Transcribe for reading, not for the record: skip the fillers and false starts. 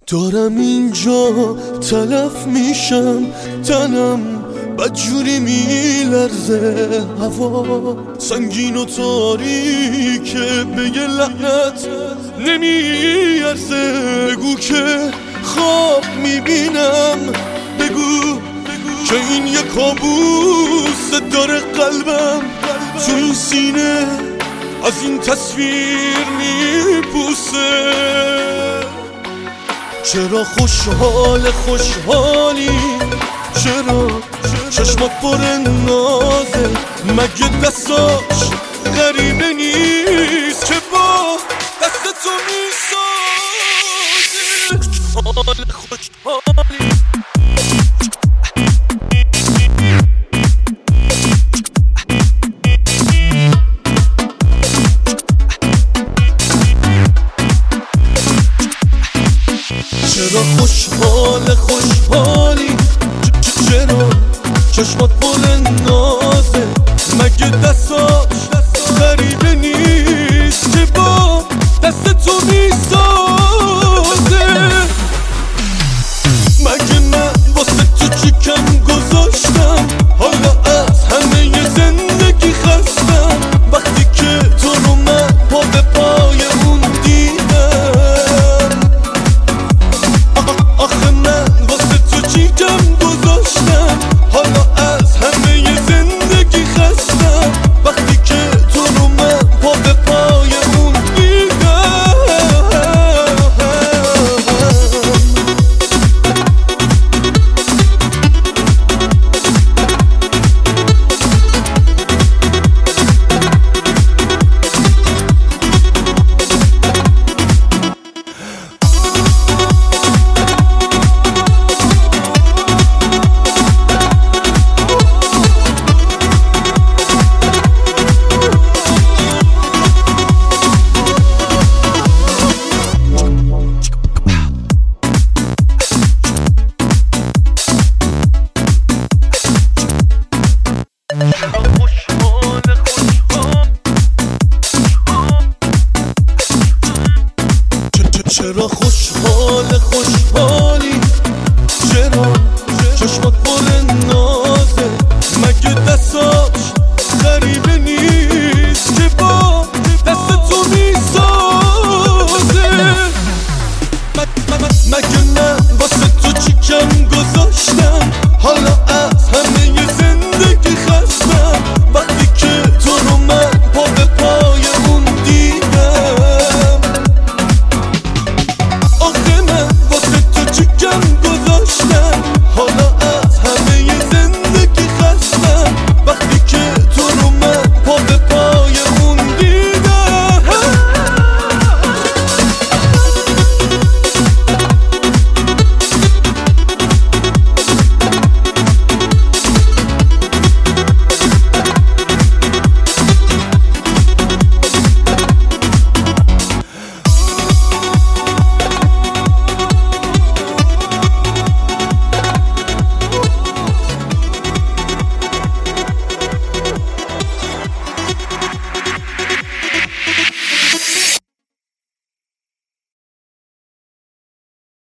دارم اینجا تلف میشم، تنم بدجوری میلرزه، هوا سنگین و تاریکه، بگه لعنت نمیارزه. بگو که خواب میبینم، بگو که این یه کابوس داره قلبم تو این سینه از این تصویر میپوسه. چرا خوشحالی، چرا چشمات پر نازه، مگه دستاش غریبه نیست که با دست تو میسازه. خوشحالی چرا خوشحالی، چرا چشمات پر نازه، مگه دستاش غریبه نیست که با دست تو میسازه. مگه من واسه تو چی کم گذاشتم، حالا از همه زندگی خستم، وقتی که تو رو من پا به پای اون دیدم. آخه من واسه تو چی کم گذاشتم، حالا از همه زندگی خستم، وقتی که تو رو من پا به پای اون دیدم. چرا خوشحالی، چرا